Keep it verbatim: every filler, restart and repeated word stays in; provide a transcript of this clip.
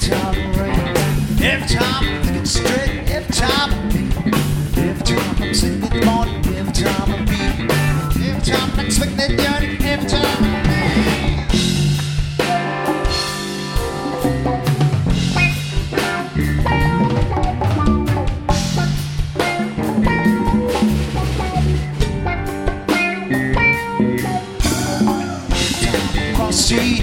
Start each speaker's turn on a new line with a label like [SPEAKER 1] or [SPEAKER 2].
[SPEAKER 1] time I rain, every time I'm thinking straight, every time I beat, every time I'm sitting in the morning, every time I beat, every time I'm expecting that journey, every time I see